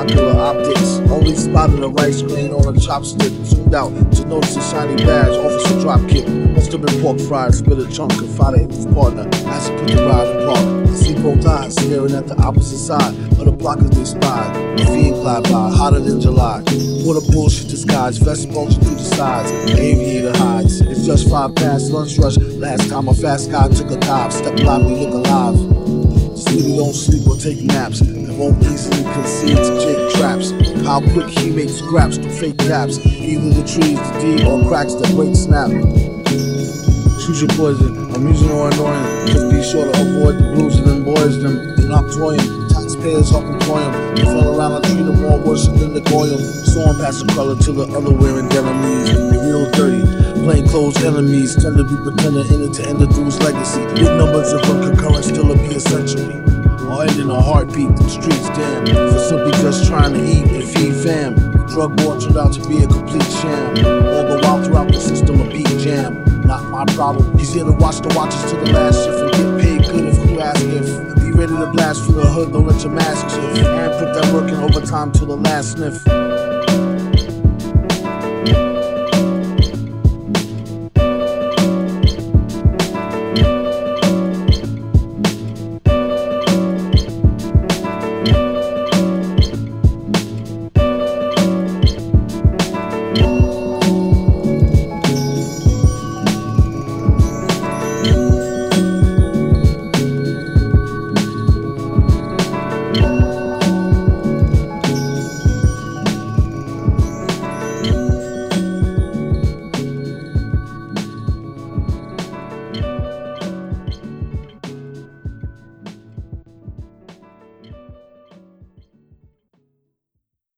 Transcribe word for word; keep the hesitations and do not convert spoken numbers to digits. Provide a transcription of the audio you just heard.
binocular optics. Only spotted a rice grain on a chopstick. Zoomed out to notice a shiny badge. Officer drop kick. Must have been pork fried. Spit a chunk and fired at his partner as he put the ride in park. I see both eyes staring at the opposite side of the block as they spied. A fiend glide by, hotter than July. What a bullshit disguise. Vest bulging through the sides. Aviator hides. It's just five past lunch rush. Last time a fast guy took a dive. Step lively, look alive. Sleepy don't sleep or take naps. And won't easily concede to Jake traps. How quick he makes scraps through fake gaps. Either the trees, the D, or cracks that break snap. Choose your poison, amusing or annoying. Just be sure to avoid the bruising and boys. Them do not toy him. Taxpayers help employ him. They fell around, I treat them more worse than the Goyim. Saw him pass the color to the other wearing denimies. They real dirty. Plain clothes enemies tend to be pretending in it to end the dude's legacy. Big numbers of concurrent still will be a century. Or ending a heartbeat, the streets damn. For simply just trying to eat and feed fam. The drug war turned out to be a complete sham. All the while throughout the system a beat jam. Not my problem. He's here to watch the watches to the last shift and get paid good if you ask if. And be ready to blast through the hood, don't let your mask shift. And put that work in overtime till the last sniff.